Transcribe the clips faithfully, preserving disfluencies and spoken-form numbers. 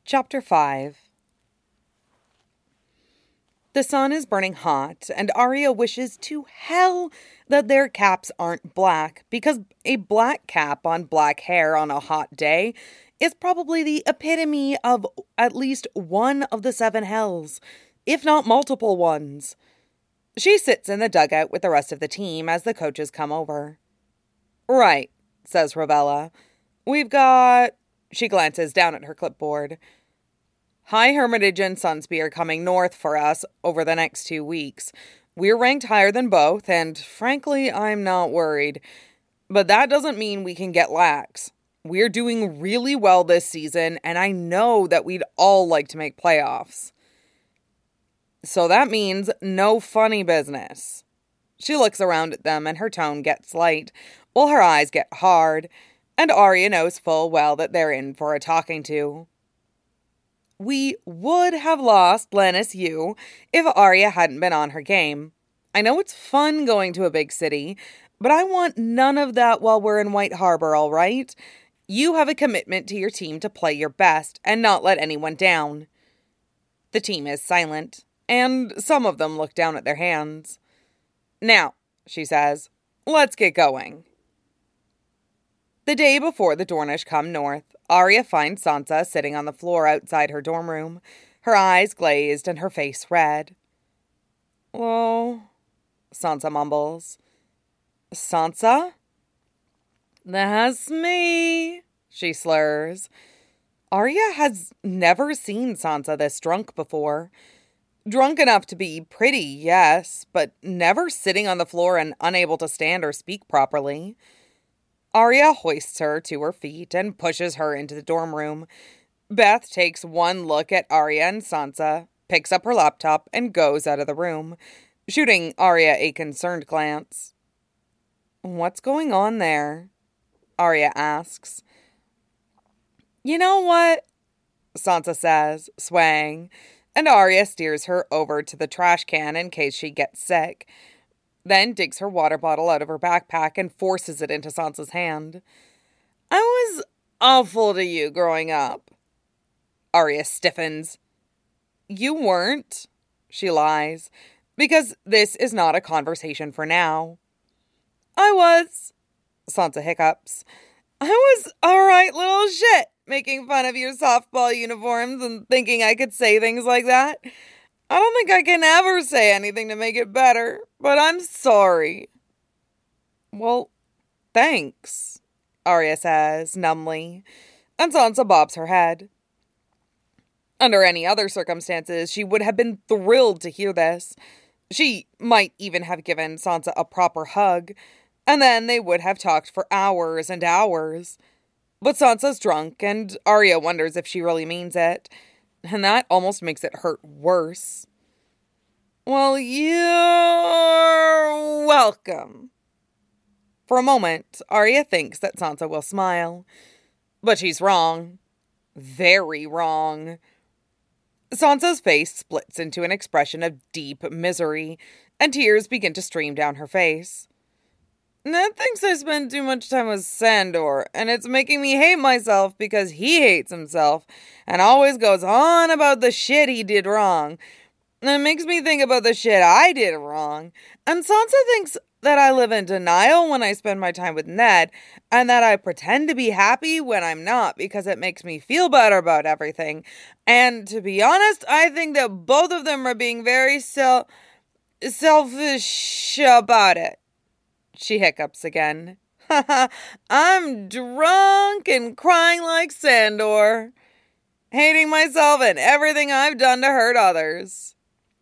Chapter five. The sun is burning hot, and Arya wishes to hell that their caps aren't black, because a black cap on black hair on a hot day is probably the epitome of at least one of the seven hells, if not multiple ones. She sits in the dugout with the rest of the team as the coaches come over. "Right," says Ravella. "We've got..." She glances down at her clipboard. "High Hermitage and Sunspear coming north for us over the next two weeks. We're ranked higher than both, and frankly, I'm not worried. But that doesn't mean we can get lax. We're doing really well this season, and I know that we'd all like to make playoffs. So that means no funny business." She looks around at them, and her tone gets light, while her eyes get hard, and Arya knows full well that they're in for a talking to. We would have lost Lannis Yu if Arya hadn't been on her game. I know it's fun going to a big city, but I want none of that while we're in White Harbor, all right? You have a commitment to your team to play your best and not let anyone down. The team is silent, and some of them look down at their hands. "Now," she says, "let's get going." The day before the Dornish come north, Arya finds Sansa sitting on the floor outside her dorm room, her eyes glazed and her face red. "Oh," Sansa mumbles. "Sansa?" "That's me," she slurs. Arya has never seen Sansa this drunk before. Drunk enough to be pretty, yes, but never sitting on the floor and unable to stand or speak properly. Arya hoists her to her feet and pushes her into the dorm room. Beth takes one look at Arya and Sansa, picks up her laptop, and goes out of the room, shooting Arya a concerned glance. "What's going on there?" Arya asks. "You know what?" Sansa says, swaying, and Arya steers her over to the trash can in case she gets sick, then digs her water bottle out of her backpack and forces it into Sansa's hand. "I was awful to you growing up." Arya stiffens. "You weren't," she lies, because this is not a conversation for now. "I was," Sansa hiccups. "I was alright little shit, making fun of your softball uniforms and thinking I could say things like that. I don't think I can ever say anything to make it better, but I'm sorry." "Well, thanks," Arya says, numbly, and Sansa bobs her head. Under any other circumstances, she would have been thrilled to hear this. She might even have given Sansa a proper hug, and then they would have talked for hours and hours. But Sansa's drunk, and Arya wonders if she really means it, and that almost makes it hurt worse. "Well, you're welcome." For a moment, Arya thinks that Sansa will smile. But she's wrong. Very wrong. Sansa's face splits into an expression of deep misery, and tears begin to stream down her face. "Ned thinks I spend too much time with Sandor, and it's making me hate myself because he hates himself, and always goes on about the shit he did wrong. And it makes me think about the shit I did wrong. And Sansa thinks that I live in denial when I spend my time with Ned, and that I pretend to be happy when I'm not because it makes me feel better about everything. And to be honest, I think that both of them are being very sel- selfish about it." She hiccups again. "I'm drunk and crying like Sandor, hating myself and everything I've done to hurt others."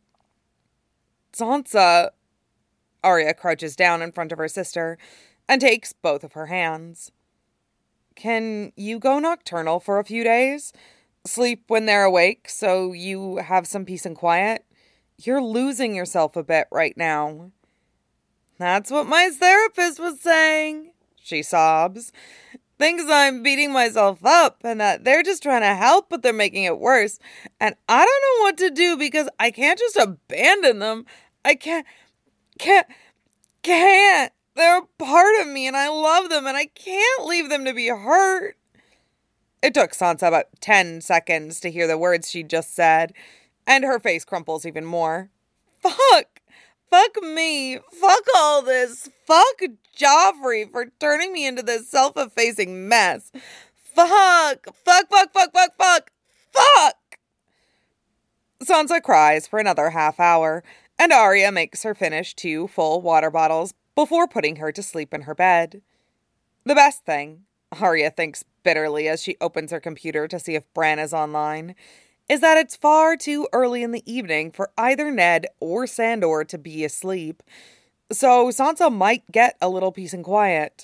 "Sansa," Arya crouches down in front of her sister and takes both of her hands. "Can you go nocturnal for a few days? Sleep when they're awake so you have some peace and quiet? You're losing yourself a bit right now." "That's what my therapist was saying," she sobs. "Thinks I'm beating myself up and that they're just trying to help, but they're making it worse. And I don't know what to do because I can't just abandon them. I can't, can't, can't. They're a part of me and I love them and I can't leave them to be hurt." It took Sansa about ten seconds to hear the words she'd just said, and her face crumples even more. Fuck! Fuck me! Fuck all this! Fuck Joffrey for turning me into this self-effacing mess! Fuck! Fuck, fuck, fuck, fuck, fuck! Fuck! Sansa cries for another half hour, and Arya makes her finish two full water bottles before putting her to sleep in her bed. The best thing, Arya thinks bitterly as she opens her computer to see if Bran is online, is that it's far too early in the evening for either Ned or Sandor to be asleep, so Sansa might get a little peace and quiet.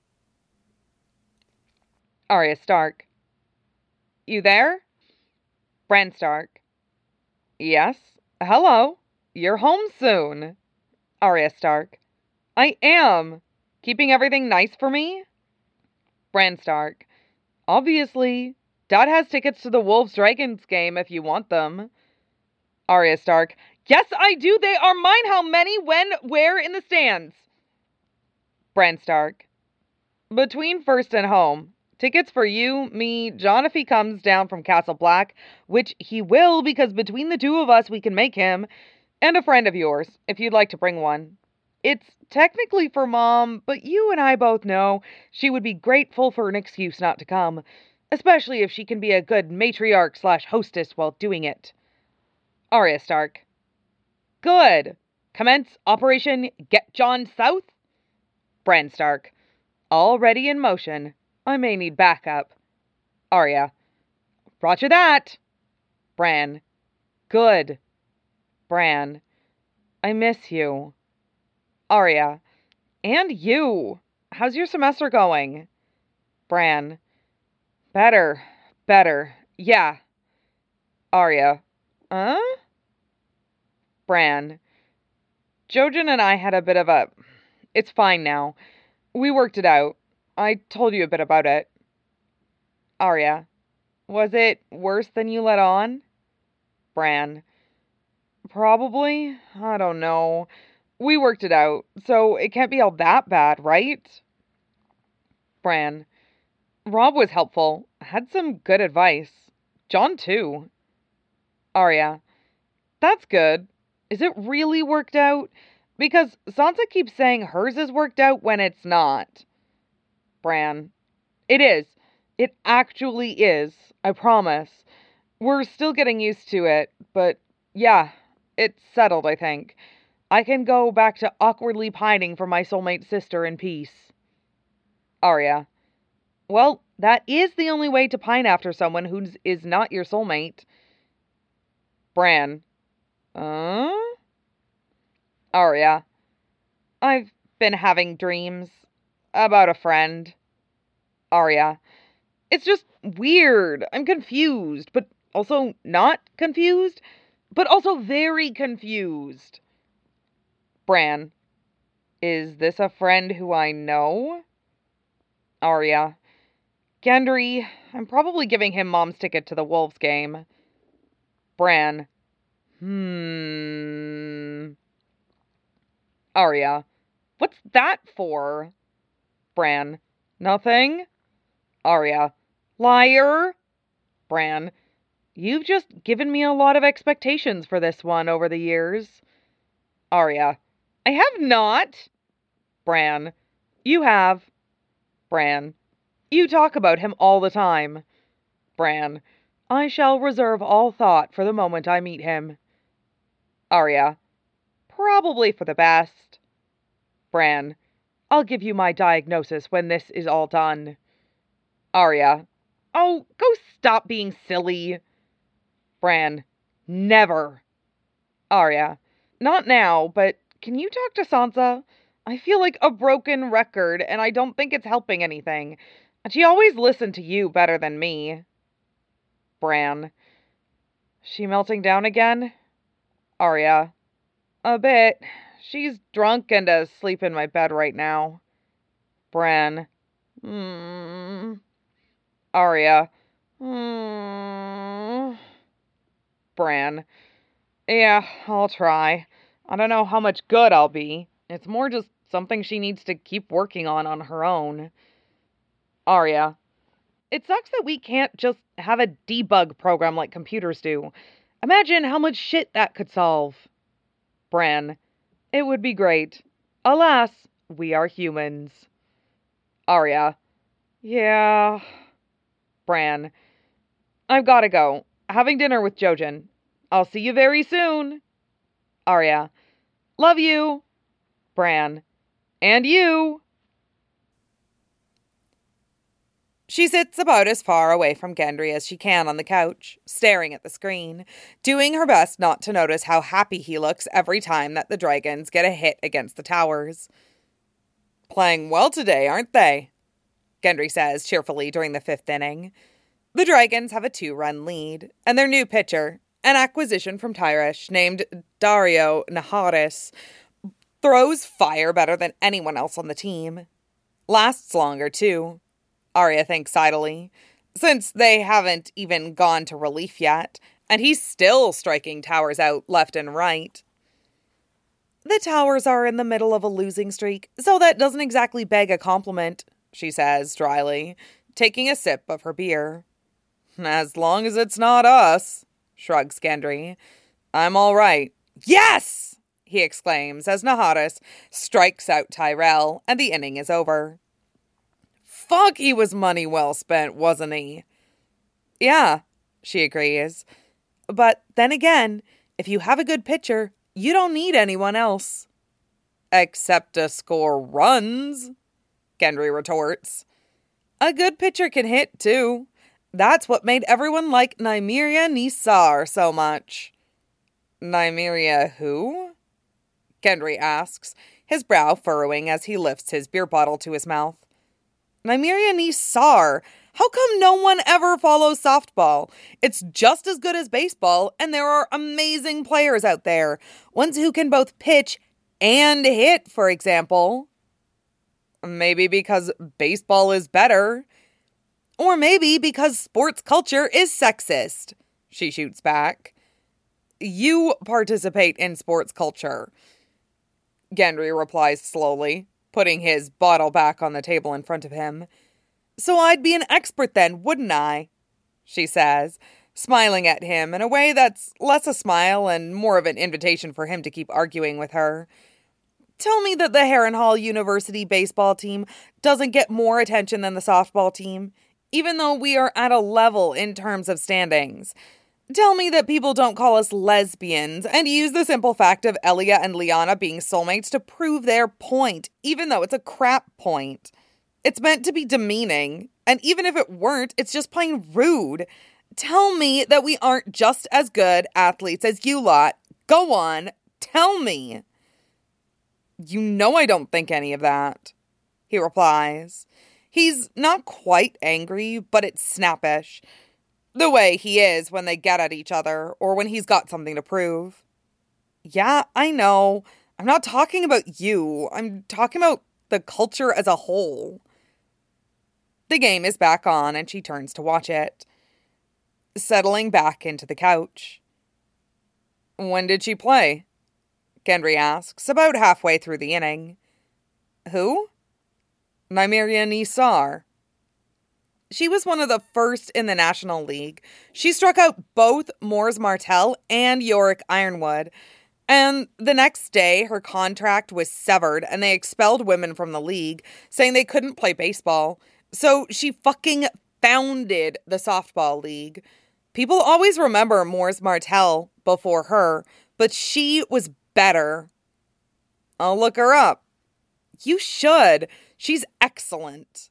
Arya Stark. You there? Bran Stark. Yes. Hello. You're home soon. Arya Stark. I am. Keeping everything nice for me? Bran Stark. Obviously. Dad has tickets to the Wolves-Dragons game if you want them. Arya Stark. Yes, I do. They are mine. How many? When? Where? In the stands? Bran Stark. Between first and home. Tickets for you, me, John if he comes down from Castle Black, which he will because between the two of us we can make him, and a friend of yours, if you'd like to bring one. It's technically for Mom, but you and I both know she would be grateful for an excuse not to come, especially if she can be a good matriarch slash hostess while doing it. Arya Stark. Good. Commence Operation Get John South? Bran Stark. Already in motion. I may need backup. Arya. Roger that. Bran. Good. Bran. I miss you. Arya. And you. How's your semester going? Bran. Better. Better. Yeah. Arya. Huh? Bran. Jojen and I had a bit of a... It's fine now. We worked it out. I told you a bit about it. Arya. Was it worse than you let on? Bran. Probably. I don't know. We worked it out, so it can't be all that bad, right? Bran. Robb was helpful. Had some good advice. John, too. Arya. That's good. Is it really worked out? Because Sansa keeps saying hers is worked out when it's not. Bran. It is. It actually is. I promise. We're still getting used to it, but yeah, it's settled, I think. I can go back to awkwardly pining for my soulmate sister in peace. Arya. Well, that is the only way to pine after someone who is not your soulmate. Bran. Uh? Arya. I've been having dreams about a friend. Arya. It's just weird. I'm confused, but also not confused, but also very confused. Bran. Is this a friend who I know? Arya. Gendry, I'm probably giving him Mom's ticket to the Wolves game. Bran. Hmm. Arya. What's that for? Bran. Nothing. Arya. Liar. Bran. You've just given me a lot of expectations for this one over the years. Arya. I have not. Bran. You have. Bran. You talk about him all the time. Bran. I shall reserve all thought for the moment I meet him. Arya. Probably for the best. Bran. I'll give you my diagnosis when this is all done. Arya. Oh, go stop being silly. Bran. Never. Arya. Not now, but can you talk to Sansa? I feel like a broken record, and I don't think it's helping anything. And she always listened to you better than me. Bran. She melting down again? Arya. A bit. She's drunk and asleep in my bed right now. Bran. Hmm. Arya. Hmm. Bran. Yeah, I'll try. I don't know how much good I'll be. It's more just something she needs to keep working on on her own. Arya. It sucks that we can't just have a debug program like computers do. Imagine how much shit that could solve. Bran, it would be great. Alas, we are humans. Arya, yeah. Bran, I've gotta go. Having dinner with Jojen. I'll see you very soon. Arya, love you. Bran, and you. She sits about as far away from Gendry as she can on the couch, staring at the screen, doing her best not to notice how happy he looks every time that the dragons get a hit against the towers. Playing well today, aren't they? Gendry says cheerfully during the fifth inning. The dragons have a two-run lead, and their new pitcher, an acquisition from Tyrish named Daario Naharis, throws fire better than anyone else on the team. Lasts longer, too. Arya thinks idly, since they haven't even gone to relief yet, and he's still striking towers out left and right. The towers are in the middle of a losing streak, so that doesn't exactly beg a compliment, she says dryly, taking a sip of her beer. As long as it's not us, shrugs Gendry. I'm all right. Yes! He exclaims as Naharis strikes out Tyrell, and the inning is over. Fuck, he was money well spent, wasn't he? Yeah, she agrees. But then again, if you have a good pitcher, you don't need anyone else. Except to score runs, Gendry retorts. A good pitcher can hit, too. That's what made everyone like Nymeria Nisar so much. Nymeria who? Gendry asks, his brow furrowing as he lifts his beer bottle to his mouth. Nymeria Nisar. How come no one ever follows softball? It's just as good as baseball, and there are amazing players out there. Ones who can both pitch and hit, for example. Maybe because baseball is better. Or maybe because sports culture is sexist, she shoots back. You participate in sports culture, Gendry replies slowly, putting his bottle back on the table in front of him. So I'd be an expert then, wouldn't I? She says, smiling at him in a way that's less a smile and more of an invitation for him to keep arguing with her. Tell me that the Harrenhal University baseball team doesn't get more attention than the softball team, even though we are at a level in terms of standings. Tell me that people don't call us lesbians and use the simple fact of Elia and Lyanna being soulmates to prove their point, even though it's a crap point. It's meant to be demeaning, and even if it weren't, it's just plain rude. Tell me that we aren't just as good athletes as you lot. Go on, tell me. You know I don't think any of that, he replies. He's not quite angry, but it's snappish. The way he is when they get at each other, or when he's got something to prove. Yeah, I know. I'm not talking about you. I'm talking about the culture as a whole. The game is back on, and she turns to watch it, settling back into the couch. When did she play? Gendry asks, about halfway through the inning. Who? Nymeria Nisar. She was one of the first in the National League. She struck out both Mors Martell and Yorick Ironwood. And the next day, her contract was severed and they expelled women from the league, saying they couldn't play baseball. So she fucking founded the softball league. People always remember Mors Martell before her, but she was better. I'll look her up. You should. She's excellent.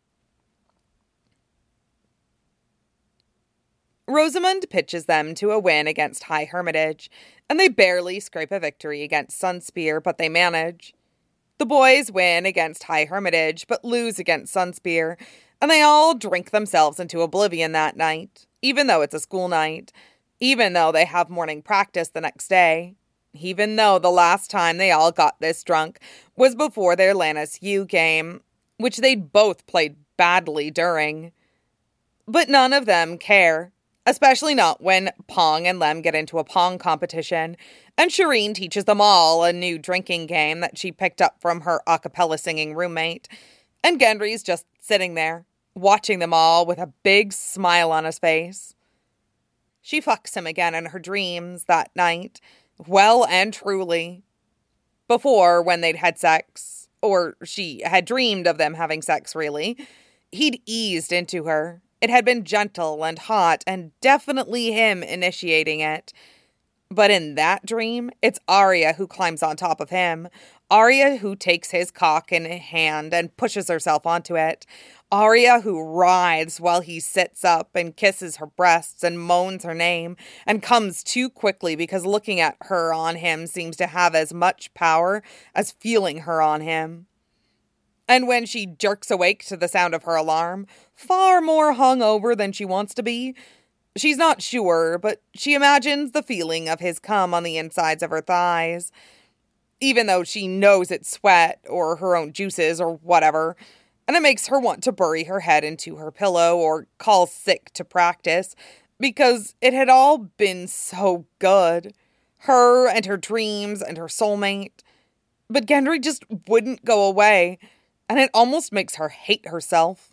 Rosamund pitches them to a win against High Hermitage, and they barely scrape a victory against Sunspear, but they manage. The boys win against High Hermitage, but lose against Sunspear, and they all drink themselves into oblivion that night, even though it's a school night, even though they have morning practice the next day, even though the last time they all got this drunk was before their Lannis U game, which they'd both played badly during. But none of them care. Especially not when Pong and Lem get into a Pong competition, and Shireen teaches them all a new drinking game that she picked up from her a cappella singing roommate, and Gendry's just sitting there, watching them all with a big smile on his face. She fucks him again in her dreams that night, well and truly. Before, when they'd had sex, or she had dreamed of them having sex, really, he'd eased into her. It had been gentle and hot, and definitely him initiating it. But in that dream, it's Arya who climbs on top of him. Arya who takes his cock in hand and pushes herself onto it. Arya who writhes while he sits up and kisses her breasts and moans her name and comes too quickly because looking at her on him seems to have as much power as feeling her on him. And when she jerks awake to the sound of her alarm, far more hungover than she wants to be, she's not sure, but she imagines the feeling of his cum on the insides of her thighs. Even though she knows it's sweat or her own juices or whatever, and it makes her want to bury her head into her pillow or call sick to practice, because it had all been so good. Her and her dreams and her soulmate. But Gendry just wouldn't go away, and it almost makes her hate herself.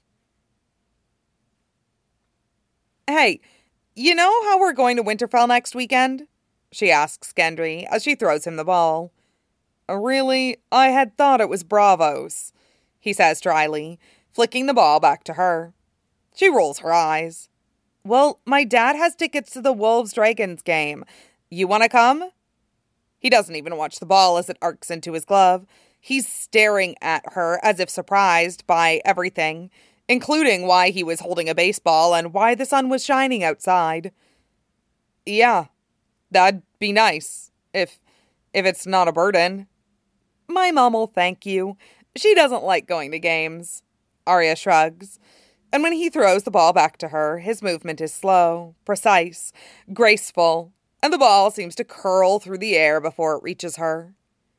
Hey, you know how we're going to Winterfell next weekend? She asks Gendry as she throws him the ball. Really? I had thought it was Braavos, he says dryly, flicking the ball back to her. She rolls her eyes. Well, my dad has tickets to the Wolves-Dragons game. You want to come? He doesn't even watch the ball as it arcs into his glove. He's staring at her as if surprised by everything, including why he was holding a baseball and why the sun was shining outside. Yeah, that'd be nice, if, if it's not a burden. My mom'll thank you. She doesn't like going to games. Arya shrugs. And when he throws the ball back to her, his movement is slow, precise, graceful, and the ball seems to curl through the air before it reaches her.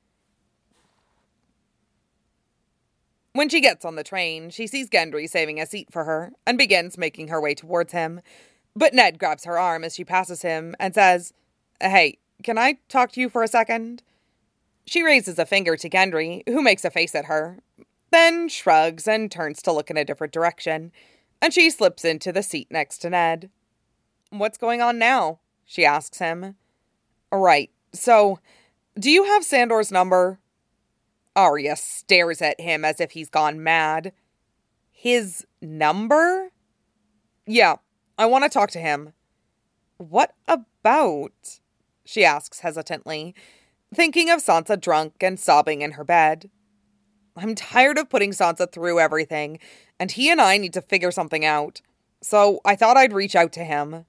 When she gets on the train, she sees Gendry saving a seat for her and begins making her way towards him. But Ned grabs her arm as she passes him and says, Hey, can I talk to you for a second? She raises a finger to Gendry, who makes a face at her, then shrugs and turns to look in a different direction, and she slips into the seat next to Ned. What's going on now? She asks him. Right, so, do you have Sandor's number? Arya stares at him as if he's gone mad. His number? Yeah, I want to talk to him. What about? She asks hesitantly, thinking of Sansa drunk and sobbing in her bed. I'm tired of putting Sansa through everything, and he and I need to figure something out. So I thought I'd reach out to him.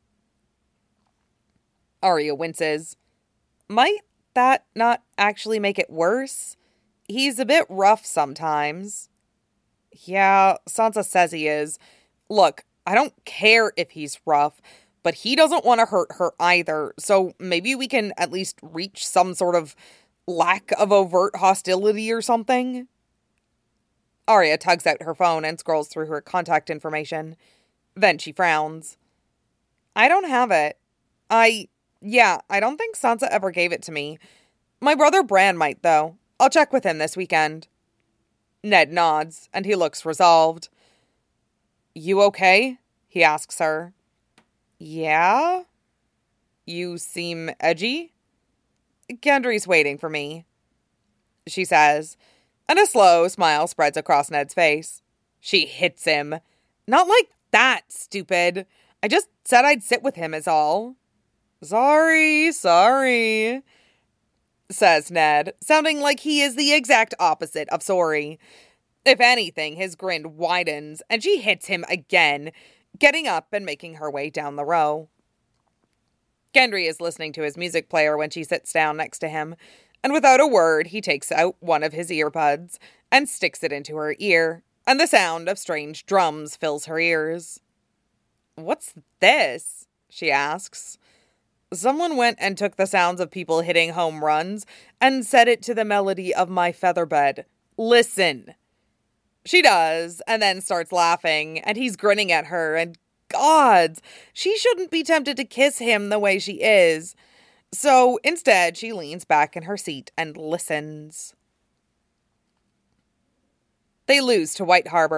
Arya winces. Might that not actually make it worse? He's a bit rough sometimes. Yeah, Sansa says he is. Look, I don't care if he's rough, but he doesn't want to hurt her either, so maybe we can at least reach some sort of lack of overt hostility or something. Arya tugs out her phone and scrolls through her contact information. Then she frowns. I don't have it. I, yeah, I don't think Sansa ever gave it to me. My brother Bran might, though. I'll check with him this weekend. Ned nods, and he looks resolved. You okay? He asks her. Yeah? You seem edgy? Gendry's waiting for me, she says, and a slow smile spreads across Ned's face. She hits him. Not like that, stupid. I just said I'd sit with him is all. Sorry, sorry, says Ned, sounding like he is the exact opposite of sorry. If anything, his grin widens, and she hits him again, getting up and making her way down the row. Gendry is listening to his music player when she sits down next to him, and without a word, he takes out one of his earbuds and sticks it into her ear, and the sound of strange drums fills her ears. What's this? She asks. Someone went and took the sounds of people hitting home runs and set it to the melody of My Featherbed. Listen. She does, and then starts laughing, and he's grinning at her, and gods, she shouldn't be tempted to kiss him the way she is. So instead, she leans back in her seat and listens. They lose to White Harbor.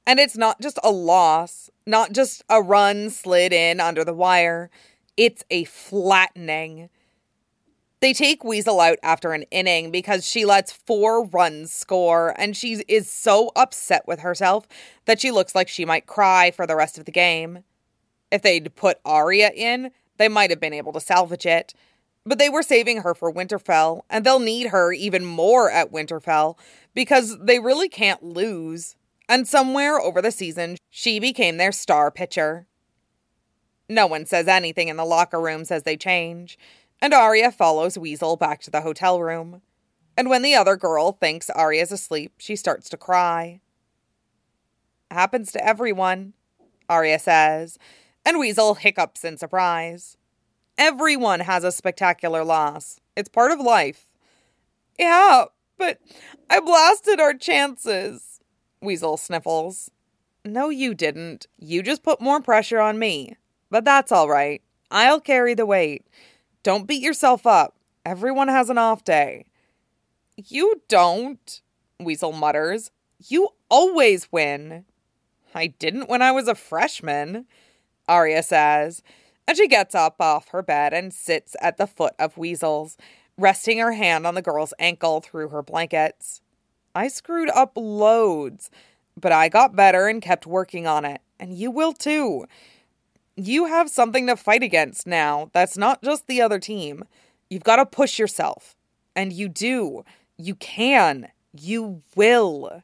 And it's not just a loss, not just a run slid in under the wire. It's a flattening. They take Weasel out after an inning because she lets four runs score, and she is so upset with herself that she looks like she might cry for the rest of the game. If they'd put Arya in, they might have been able to salvage it. But they were saving her for Winterfell, and they'll need her even more at Winterfell because they really can't lose. And somewhere over the season, she became their star pitcher. No one says anything in the locker rooms as they change, and Arya follows Weasel back to the hotel room. And when the other girl thinks Arya's asleep, she starts to cry. Happens to everyone, Arya says, and Weasel hiccups in surprise. Everyone has a spectacular loss. It's part of life. Yeah, but I blasted our chances, Weasel sniffles. No, you didn't. You just put more pressure on me. But that's all right. I'll carry the weight. Don't beat yourself up. Everyone has an off day. You don't, Weasel mutters. You always win. I didn't when I was a freshman, Arya says, and she gets up off her bed and sits at the foot of Weasel's, resting her hand on the girl's ankle through her blankets. I screwed up loads, but I got better and kept working on it, and you will too. You have something to fight against now that's not just the other team. You've got to push yourself, and you do. You can. You will.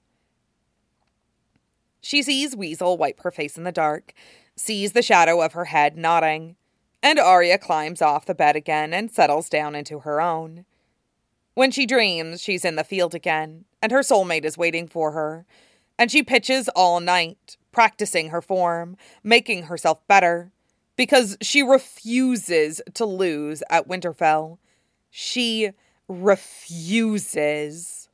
She sees Weasel wipe her face in the dark, sees the shadow of her head nodding, and Arya climbs off the bed again and settles down into her own. When she dreams, she's in the field again, and her soulmate is waiting for her, and she pitches all night, practicing her form, making herself better, because she refuses to lose at Winterfell. She refuses.